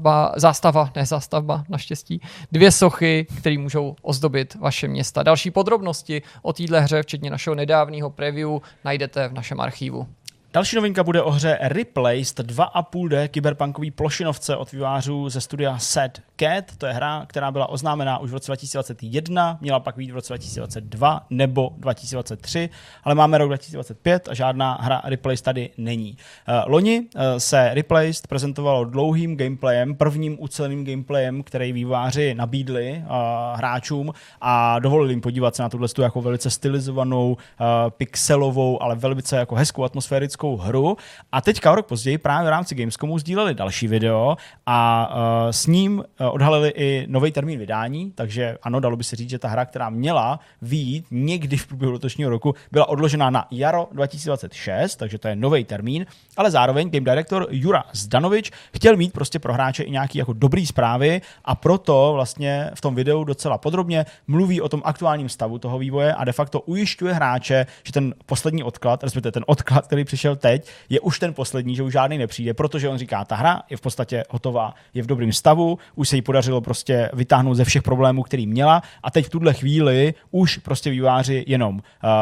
zástavba naštěstí, 2 sochy, které můžou ozdobit vaše města. Další podrobnosti o téhle hře, včetně našeho nedávného preview, najdete v našem archivu. Další novinka bude o hře Replaced 2,5D kyberpunkový plošinovce od vývojářů ze studia Sad Cat. To je hra, která byla oznámená už v roce 2021, měla pak být v roce 2022 nebo 2023, ale máme rok 2025 a žádná hra Replaced tady není. Loni se Replaced prezentovalo dlouhým gameplayem, prvním uceleným gameplayem, který vývojáři nabídli hráčům a dovolili jim podívat se na tuhle jako velice stylizovanou, pixelovou, ale velice jako hezkou atmosférickou hru. A teďka o rok později právě v rámci Gamescomu sdíleli další video a s ním odhalili i nový termín vydání, takže ano, dalo by se říct, že ta hra, která měla vyjít někdy v průběhu letošního roku, byla odložena na jaro 2026, takže to je nový termín, ale zároveň game director Jura Zdanovič chtěl mít prostě pro hráče i nějaký jako dobrý zprávy a proto vlastně v tom videu docela podrobně mluví o tom aktuálním stavu toho vývoje a de facto ujišťuje hráče, že ten poslední odklad, respektive ten odklad, který přišel teď, je už ten poslední, že už žádný nepřijde, protože on říká, ta hra je v podstatě hotová, je v dobrém stavu, už se jí podařilo prostě vytáhnout ze všech problémů, který měla a teď v tuhle chvíli už prostě vývojáři jenom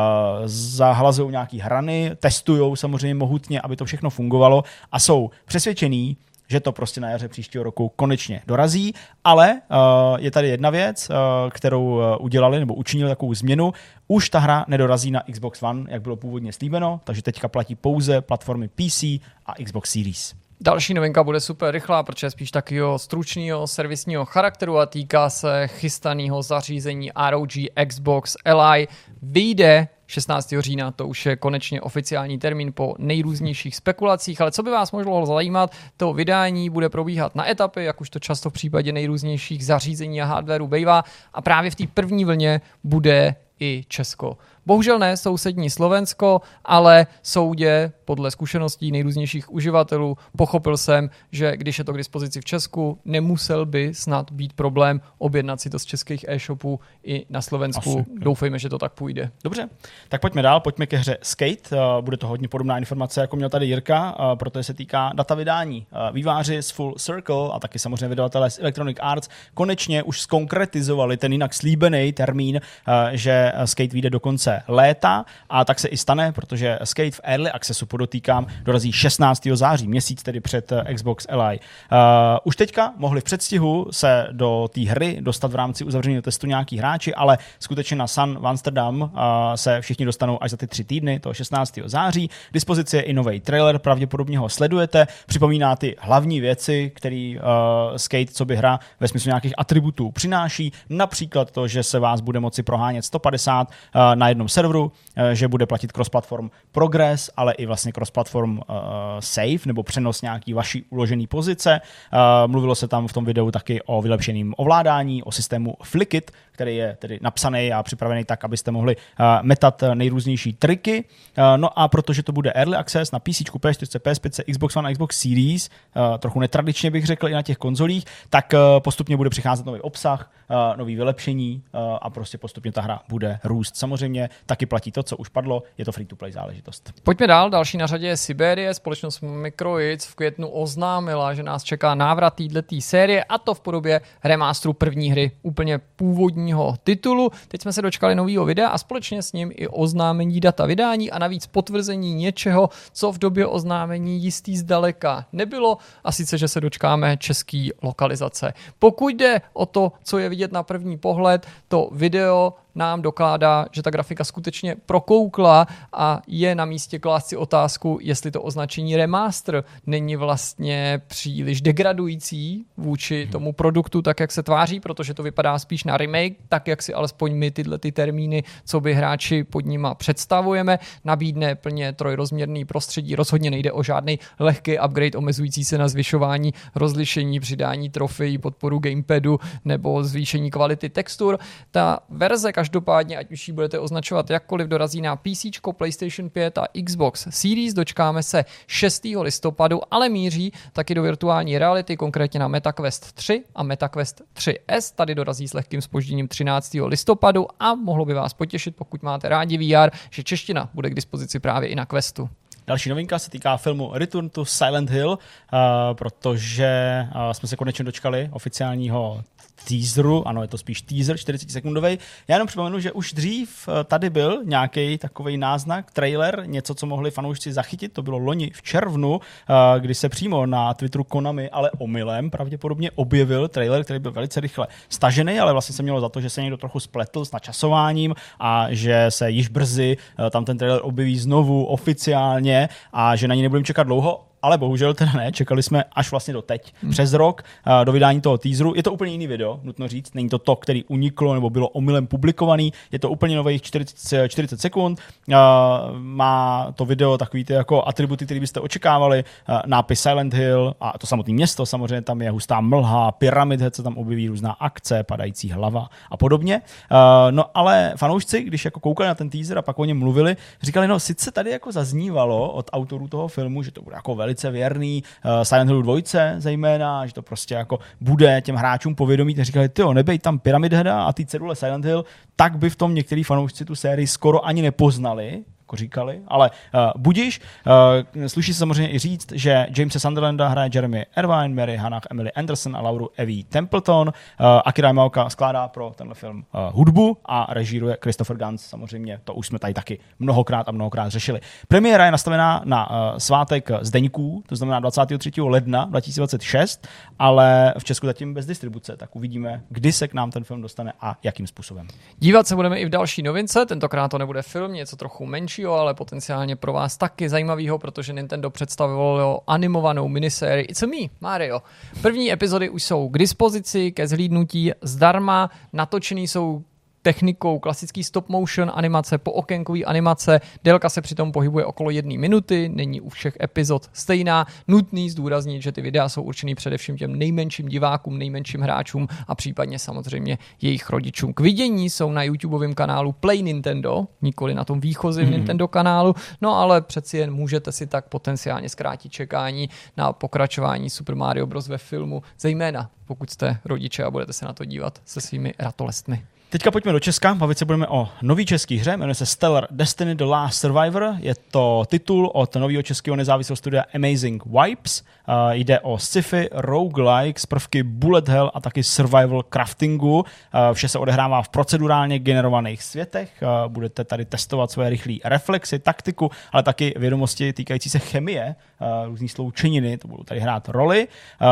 zahlazují nějaký hrany, testujou samozřejmě mohutně, aby to všechno fungovalo a jsou přesvědčení, že to prostě na jaře příštího roku konečně dorazí, ale je tady jedna věc, kterou udělali nebo učinili takovou změnu. Už ta hra nedorazí na Xbox One, jak bylo původně slíbeno, takže teďka platí pouze platformy PC a Xbox Series. Další novinka bude super rychlá, protože je spíš takového stručného servisního charakteru a týká se chystaného zařízení ROG Xbox Ally. Vyjde 16. října, to už je konečně oficiální termín po nejrůznějších spekulacích, ale co by vás mohlo zajímat, to vydání bude probíhat na etapy, jak už to často v případě nejrůznějších zařízení a hardwareu bývá a právě v té první vlně bude i Česko. Bohužel ne sousední Slovensko, ale soudě podle zkušeností nejrůznějších uživatelů pochopil jsem, že když je to k dispozici v Česku, nemusel by snad být problém objednat si to z českých e-shopů i na Slovensku. Asi. Doufejme, že to tak půjde. Dobře, tak pojďme dál, pojďme ke hře Skate. Bude to hodně podobná informace, jako měl tady Jirka, protože se týká data vydání. Výváři z Full Circle a taky samozřejmě vydavatelé z Electronic Arts konečně už zkonkretizovali ten jinak slíbený termín, že Skate vyjde do konce léta a tak se i stane, protože Skate v Early Accessu, podotýkám, dorazí 16. září, měsíc tedy před Xbox Ally. Už teďka mohli v předstihu se do té hry dostat v rámci uzavřeného testu nějaký hráči, ale skutečně na Sun v Amsterdam se všichni dostanou až za ty 3 týdny, toho 16. září. K dispozici je i nový trailer, pravděpodobně ho sledujete, připomíná ty hlavní věci, který Skate, co by hra ve smyslu nějakých atributů přináší, například to, že se vás bude moci prohánět 150 na jednom serveru, že bude platit cross-platform progress, ale i vlastně cross-platform save nebo přenos nějaký vaší uložený pozice. Mluvilo se tam v tom videu taky o vylepšeném ovládání, o systému Flickit, který je tedy napsaný a připravený tak, abyste mohli metat nejrůznější triky. No a protože to bude Early Access na PC, PS4, PS5, Xbox One a Xbox Series, trochu netradičně bych řekl i na těch konzolích, tak postupně bude přicházet nový obsah, nový vylepšení a prostě postupně ta hra bude růst. Samozřejmě taky platí to, co už padlo, je to free-to-play záležitost. Pojďme dál, další na řadě je Siberie. Společnost Microids v květnu oznámila, že nás čeká návrat této série a to v podobě remasteru první hry, úplně původního titulu. Teď jsme se dočkali nového videa a společně s ním i oznámení data vydání a navíc potvrzení něčeho, co v době oznámení jistý zdaleka nebylo, a sice, že se dočkáme český lokalizace. Pokud jde o to, co je vidět na první pohled, to video nám dokládá, že ta grafika skutečně prokoukla a je na místě klást si otázku, jestli to označení remaster není vlastně příliš degradující vůči tomu produktu, tak jak se tváří, protože to vypadá spíš na remake, tak jak si alespoň my tyhle ty termíny, co by hráči pod nima představujeme, nabídne plně trojrozměrný prostředí, rozhodně nejde o žádný lehký upgrade omezující se na zvyšování rozlišení, přidání trofejí, podporu gamepadu nebo zvýšení kvality textur. Ta verze každopádně, ať už ji budete označovat jakkoliv, dorazí na PC, PlayStation 5 a Xbox Series, dočkáme se 6. listopadu, ale míří taky do virtuální reality, konkrétně na MetaQuest 3 a MetaQuest 3S. Tady dorazí s lehkým zpožděním 13. listopadu a mohlo by vás potěšit, pokud máte rádi VR, že čeština bude k dispozici právě i na Questu. Další novinka se týká filmu Return to Silent Hill, protože jsme se konečně dočkali oficiálního teaseru, ano, je to spíš teaser, 40-sekundový. Já jenom připomenu, že už dřív tady byl nějaký takový náznak, trailer, něco, co mohli fanoušci zachytit, to bylo loni v červnu, kdy se přímo na Twitteru Konami, ale omylem pravděpodobně objevil trailer, který byl velice rychle stažený, ale vlastně se mělo za to, že se někdo trochu spletl s načasováním a že se již brzy tam ten trailer objeví znovu oficiálně a že na něj nebudeme čekat dlouho. Ale bohužel teda ne, čekali jsme až vlastně do teď, přes rok, do vydání toho teaseru. Je to úplně jiný video, nutno říct, není to to, který uniklo nebo bylo omylem publikovaný, je to úplně nových 40 sekund, má to video takový ty jako atributy, které byste očekávali, nápis Silent Hill a to samotné město, samozřejmě tam je hustá mlha, Pyramid Head se tam objeví, různá akce, padající hlava a podobně. No ale fanoušci, když jako koukali na ten teaser a pak o něm mluvili, říkali, no sice tady jako zaznívalo od autorů toho filmu, že to bude jako velice věrný Silent Hillu 2 zejména, že to prostě jako bude těm hráčům povědomí, říkali, tyjo, nebej tam Pyramid Heada a ty cedule Silent Hill, tak by v tom některý fanoušci tu sérii skoro ani nepoznali, jako říkali, ale budiš. Sluší se samozřejmě i říct, že Jamese Sunderlanda hraje Jeremy Irvine, Mary Hannah, Emily Anderson a Lauru Evie Templeton. Akira Yamaoka skládá pro tenhle film hudbu a režíruje Christopher Gans. Samozřejmě to už jsme tady taky mnohokrát řešili. Premiéra je nastavená na svátek Zdeňků, to znamená 23. ledna 2026, ale v Česku zatím bez distribuce, tak uvidíme, kdy se k nám ten film dostane a jakým způsobem. Dívat se budeme i v další novince, tentokrát to nebude film, něco trochu menší, ale potenciálně pro vás taky zajímavýho, protože Nintendo představilo animovanou minisérii It's a Me, Mario. První epizody už jsou k dispozici, ke zhlídnutí zdarma, natočený jsou technikou klasický stop motion animace, pookénkový animace, délka se přitom pohybuje okolo 1 minuty, není u všech epizod stejná. Nutný zdůraznit, že ty videa jsou určený především těm nejmenším divákům, nejmenším hráčům a případně samozřejmě jejich rodičům. K vidění jsou na YouTubeovém kanálu Play Nintendo, nikoli na tom výchozím Nintendo kanálu, no ale přeci jen můžete si tak potenciálně zkrátit čekání na pokračování Super Mario Bros. Ve filmu, zejména pokud jste rodiče a budete se na to dívat se svými ratolestmi. Teďka pojďme do Česka, bavit se budeme o nový český hře, jmenuje se Stellar Destiny The Last Survivor, je to titul od nového českého nezávislého studia Amazing Wipes, jde o sci-fi, roguelike z prvky bullet hell a taky survival craftingu, vše se odehrává v procedurálně generovaných světech, budete tady testovat svoje rychlé reflexy, taktiku, ale taky vědomosti týkající se chemie, různý sloučeniny, to budou tady hrát roli.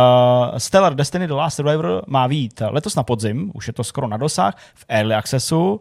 Stellar Destiny The Last Survivor má vyjít letos na podzim, už je to skoro na dosah, v Early Accessu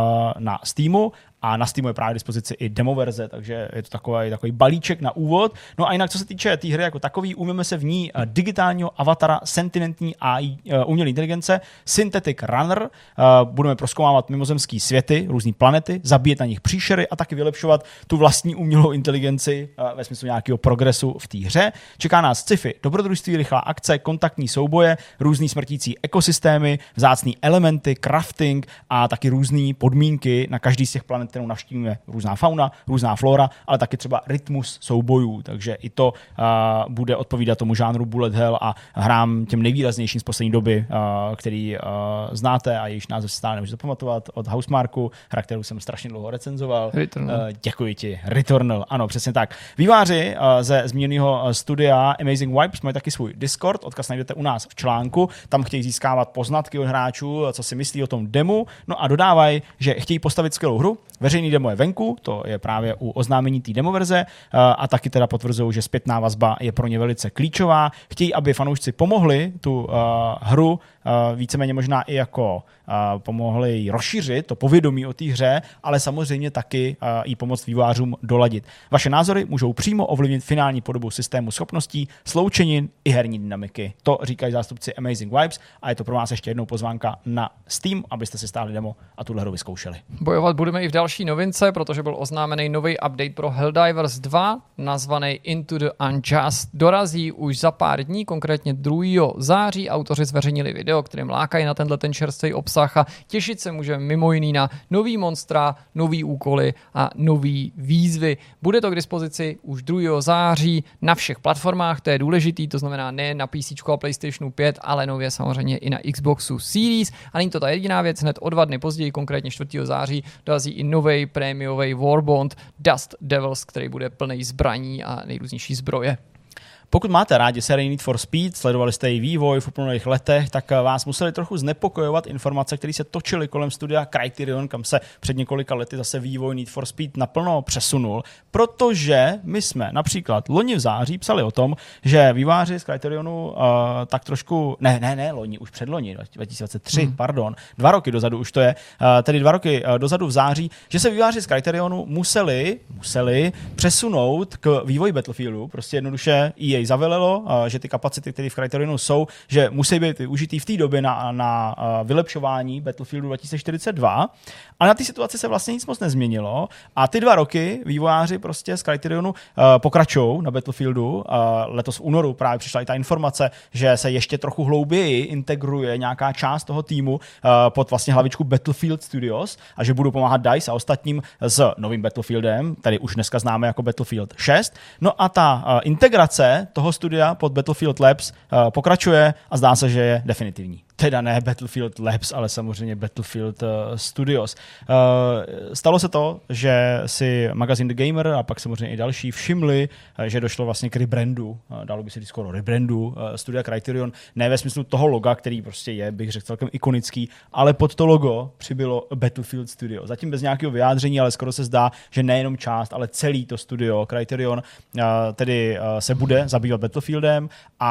na Steamu a na Steamu je právě k dispozici i demo verze, takže je to takový balíček na úvod. No a jinak, co se týče té hry jako takový, umíme se v ní digitálního avatara sentimentní AI umělé inteligence Synthetic Runner. Budeme prozkoumávat mimozemský světy, různé planety, zabíjet na nich příšery a taky vylepšovat tu vlastní umělou inteligenci ve smyslu nějakého progresu v té hře. Čeká nás sci-fi, dobrodružství, rychlá akce, kontaktní souboje, různý smrtící ekosystémy, vzácný elementy, crafting a taky různé podmínky na každý z těch planet, kterou navštívíme, různá fauna, různá flora, ale taky třeba rytmus soubojů, takže i to bude odpovídat tomu žánru bullet hell a hrám těm nejvýraznějším z poslední doby, který znáte a jejíž název stále nemůžete pamatovat, od Housemarku, hra, kterou jsem strašně dlouho recenzoval. Děkuji ti. Returnal, ano, přesně tak. Výváři ze zmíněného studia Amazing Wipes mají taky svůj Discord, odkaz najdete u nás v článku, tam chtějí získávat poznatky od hráčů, co si myslí o tom demu, no a dodávají, že chtějí postavit skvělou hru. Veřejný demo je venku, to je právě u oznámení té demoverze a taky teda potvrzují, že zpětná vazba je pro ně velice klíčová. Chtějí, aby fanoušci pomohli tu hru víceméně možná i jako pomohli jí rozšířit to povědomí o té hře, ale samozřejmě taky jí pomoct vývojářům doladit. Vaše názory můžou přímo ovlivnit finální podobu systému schopností, sloučenin i herní dynamiky. To říkají zástupci Amazing Vibes a je to pro vás ještě jednou pozvánka na Steam, abyste si stáhli demo a tuhle hru vyzkoušeli. Bojovat budeme i v další novince, protože byl oznámený nový update pro Helldivers 2, nazvaný Into the Unjust. Dorazí už za pár dní, konkrétně 2. září. Autoři zveřejnili video, kterým lákají na ten čerstvý obsah a těšit se můžeme mimo jiný na nový monstra, nový úkoly a nový výzvy. Bude to k dispozici už 2. září na všech platformách, to je důležitý, to znamená ne na PC a PlayStationu 5, ale nově samozřejmě i na Xboxu Series. A není to ta jediná věc, hned o 2 dny později, konkrétně 4. září, dorazí i nový prémiový Warbond Dust Devils, který bude plný zbraní a nejrůznější zbroje. Pokud máte rádi sérii Need for Speed, sledovali jste její vývoj v uplynulých letech, tak vás museli trochu znepokojovat informace, které se točily kolem studia Criterion, kam se před několika lety zase vývoj Need for Speed naplno přesunul, protože my jsme například loni v září psali o tom, že vývojáři z Criterionu tak trošku, loni, už předloni, 2003, pardon, 2 roky dozadu už to je, tedy 2 roky dozadu v září, že se vývojáři z Criterionu museli přesunout k vývoji Battlefieldu, prostě jednoduše EA zavelelo, že ty kapacity, které v Criterionu jsou, že musí být využitý v té době na vylepšování Battlefieldu 2042. A na té situaci se vlastně nic moc nezměnilo. A ty 2 roky vývojáři prostě z Criterionu pokračují na Battlefieldu. Letos v únoru právě přišla i ta informace, že se ještě trochu hlouběji integruje nějaká část toho týmu pod vlastně hlavičku Battlefield Studios a že budou pomáhat DICE a ostatním s novým Battlefieldem, tady už dneska známe jako Battlefield 6. No a ta integrace toho studia pod Battlefield Labs pokračuje a zdá se, že je definitivní. Teda ne Battlefield Labs, ale samozřejmě Battlefield Studios. Stalo se to, že si magazín The Gamer a pak samozřejmě i další všimli, že došlo vlastně k rebrandu, dalo by se říct skoro rebrandu studia Criterion, ne ve smyslu toho loga, který prostě je, bych řekl, celkem ikonický, ale pod to logo přibylo Battlefield Studio. Zatím bez nějakého vyjádření, ale skoro se zdá, že nejenom část, ale celý to studio Criterion tedy se bude zabývat Battlefieldem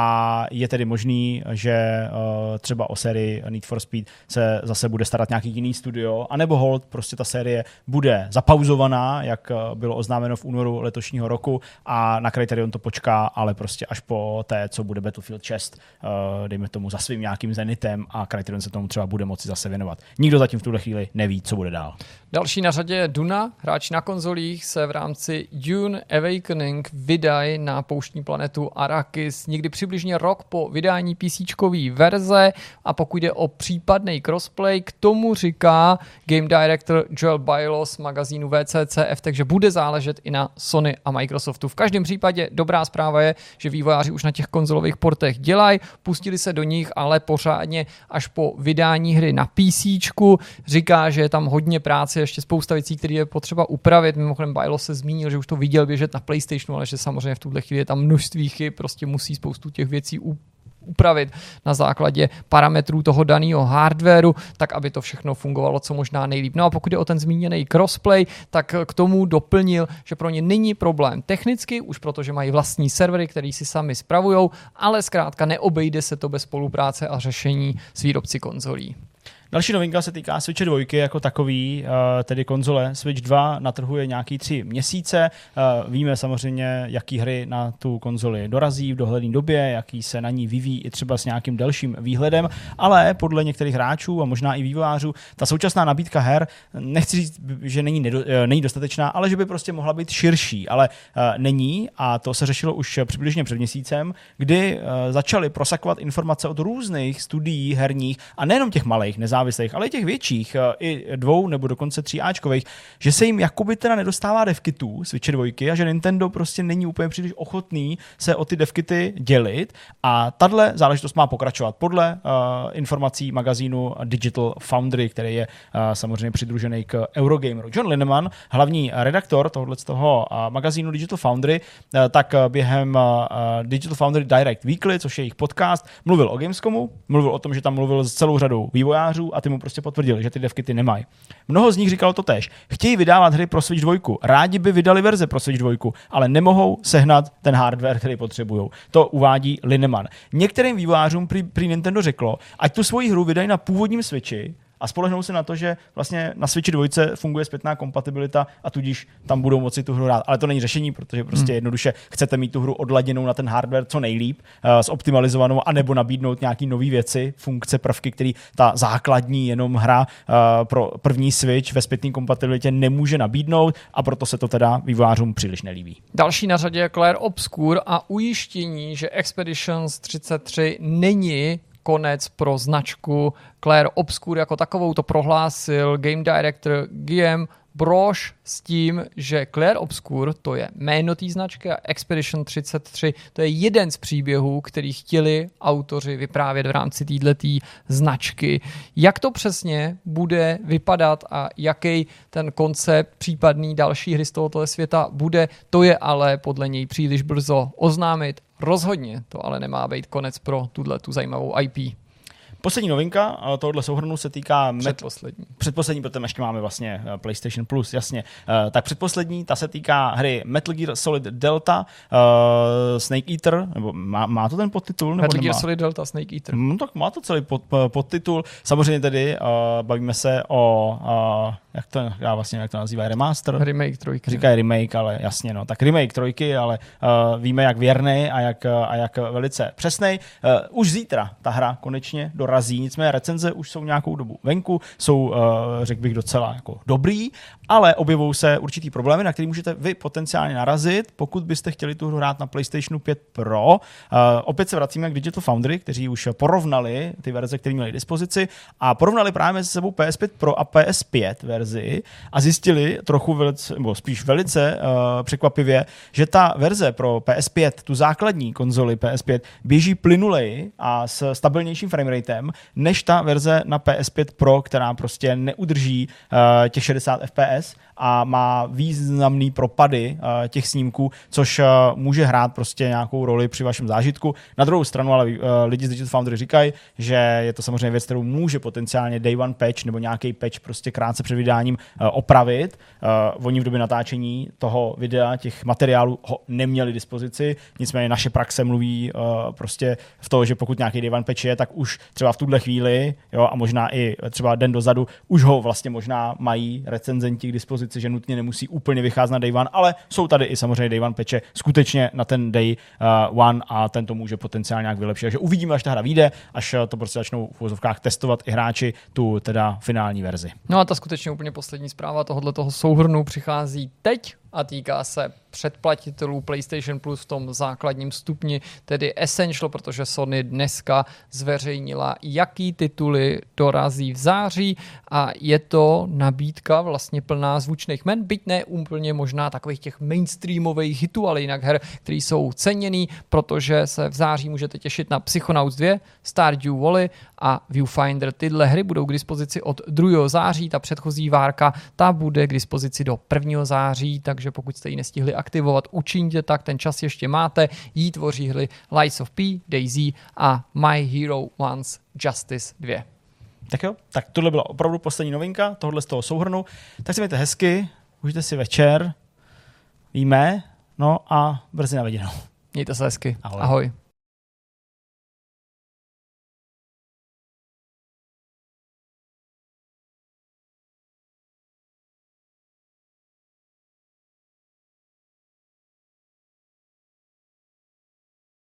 a je tedy možný, že třeba o sérii Need for Speed se zase bude starat nějaký jiný studio, anebo hold, prostě ta série bude zapauzovaná, jak bylo oznámeno v únoru letošního roku a na Criterion to počká, ale prostě až po té, co bude Battlefield 6, dejme tomu za svým nějakým zenitem a Criterion se tomu třeba bude moci zase věnovat. Nikdo zatím v tuhle chvíli neví, co bude dál. Další na řadě je Duna. Hráči na konzolích se v rámci Dune Awakening vydají na pouštní planetu Arrakis někdy přibližně rok po vydání PCčkový verze a pokud jde o případný crossplay, k tomu říká game director Joel Bailo z magazínu VCCF, takže bude záležet i na Sony a Microsoftu. V každém případě dobrá zpráva je, že vývojáři už na těch konzolových portech dělají, pustili se do nich, ale pořádně až po vydání hry na PCčku. Říká, že je tam hodně práce, ještě spousta věcí, které je potřeba upravit. Mimochodem Bailo se zmínil, že už to viděl běžet na PlayStationu, ale že samozřejmě v tuhle chvíli je tam množství chyb, prostě musí spoustu těch věcí upravit na základě parametrů toho daného hardwareu, tak aby to všechno fungovalo co možná nejlíp. No a pokud je o ten zmíněný crossplay, tak k tomu doplnil, že pro ně není problém technicky, už protože mají vlastní servery, který si sami spravujou, ale zkrátka neobejde se to bez spolupráce a řešení s výrobci konzolí. Další novinka se týká Switche 2 jako takový, tedy konzole Switch 2 na trhu je nějaký 3 měsíce. Víme samozřejmě, jaký hry na tu konzoli dorazí v dohledné době, jaký se na ní vyvíjí i třeba s nějakým delším výhledem, ale podle některých hráčů a možná i vývojářů ta současná nabídka her, nechci říct, že není dostatečná, ale že by prostě mohla být širší, ale není a to se řešilo už přibližně před měsícem, kdy začaly prosakovat informace od různých studií herních a nejenom těch malých, nezávislých, ale i těch větších, i 2 nebo dokonce 3áčkových, že se jim jakoby teda nedostává devkitů Switche 2 a že Nintendo prostě není úplně příliš ochotný se o ty devkity dělit a tahle záležitost má pokračovat podle informací magazínu Digital Foundry, který je samozřejmě přidružený k Eurogameru. John Lineman, hlavní redaktor tohoto magazínu Digital Foundry, tak během Digital Foundry Direct Weekly, což je jejich podcast, mluvil o Gamescomu, mluvil o tom, že tam mluvil s celou řadou vývojářů a ty mu prostě potvrdili, že ty devkity nemají. Mnoho z nich říkalo to též. Chtějí vydávat hry pro Switch 2, rádi by vydali verze pro Switch 2, ale nemohou sehnat ten hardware, který potřebují. To uvádí Lineman. Některým vývojářům prý Nintendo řeklo, ať tu svoji hru vydají na původním Switchi a spolehnou se na to, že vlastně na Switchi 2 funguje zpětná kompatibilita a tudíž tam budou moci tu hru hrát. Ale to není řešení, protože prostě jednoduše chcete mít tu hru odladěnou na ten hardware co nejlíp, zoptimalizovanou, anebo nabídnout nějaký nový věci, funkce, prvky, které ta základní jenom hra pro první Switch ve zpětné kompatibilitě nemůže nabídnout, a proto se to teda vývojářům příliš nelíbí. Další na řadě je Clair Obscur a ujištění, že Expeditions 33 není konec pro značku Clair Obscur jako takovou. To prohlásil game director Guillaume Broš s tím, že Clair Obscur, to je jméno té značky, a Expedition 33, to je jeden z příběhů, který chtěli autoři vyprávět v rámci této značky. Jak to přesně bude vypadat a jaký ten koncept případný další hry z tohoto světa bude, to je ale podle něj příliš brzo oznámit. Rozhodně to ale nemá být konec pro tu zajímavou IP. Poslední novinka tohohle souhrnu se týká... Předposlední, protože ještě máme vlastně PlayStation Plus, jasně. Tak předposlední, ta se týká hry Metal Gear Solid Delta, Snake Eater, nebo má to ten podtitul? Metal Gear Solid Delta, Snake Eater. No tak má to celý podtitul. Samozřejmě tedy bavíme se o... jak to nazývá? Remaster? Remake 3. Říkají remake, ale jasně, no. Tak remake 3, ale víme, jak věrný a jak velice přesnej. Už zítra ta hra konečně dorazí, nicméně recenze už jsou nějakou dobu venku, jsou, řekl bych, docela jako dobrý, ale objevují se určitý problémy, na který můžete vy potenciálně narazit, pokud byste chtěli tu hru hrát na PlayStationu 5 Pro. Opět se vracíme k Digital Foundry, kteří už porovnali ty verze, které měli k dispozici, a porovnali právě mezi sebou PS5 Pro a PS5 verzi a zjistili trochu velice, nebo spíš velice překvapivě, že ta verze pro PS5, tu základní konzoli PS5, běží plynuleji a s stabilnějším frameratem, než ta verze na PS5 Pro, která prostě neudrží těch 60 FPS a má významný propady těch snímků, což může hrát prostě nějakou roli při vašem zážitku. Na druhou stranu ale lidi z Digital Foundry říkají, že je to samozřejmě věc, kterou může potenciálně Day One patch nebo nějaký patch prostě krátce před vydáním opravit. Oni v době natáčení toho videa, těch materiálů ho neměli dispozici, nicméně naše praxe mluví prostě v to, že pokud nějaký Day One patch je, tak už třeba v tuhle chvíli, jo, a možná i třeba den dozadu, už ho vlastně možná mají recenzenti k dispozici, že nutně nemusí úplně vycházet na Day One, ale jsou tady i samozřejmě Day One patche skutečně na ten Day One a ten to může potenciálně nějak vylepšit. Takže uvidíme, až ta hra vyjde, až to prostě začnou v uvozovkách testovat i hráči tu teda finální verzi. No a ta skutečně úplně poslední zpráva tohoto souhrnu přichází teď a týká se předplatitelů PlayStation Plus v tom základním stupni, tedy Essential, protože Sony dneska zveřejnila, jaký tituly dorazí v září, a je to nabídka vlastně plná zvučných men, byť ne úplně možná takových těch mainstreamových hitů, ale jinak her, které jsou ceněný, protože se v září můžete těšit na Psychonauts 2, Stardew Valley a Viewfinder. Tyhle hry budou k dispozici od 2. září, ta předchozí várka, ta bude k dispozici do 1. září, takže pokud jste ji nestihli aktivovat, učiňte tak, ten čas ještě máte. Jí tvoří hry Lies of P, DayZ a My Hero Wants Justice 2. Tak jo, tak tohle byla opravdu poslední novinka, tohle z toho souhrnu. Tak si mějte hezky, užijte si večer, víme, no a brzy na viděnou. Mějte se hezky. Ahoj. Ahoj.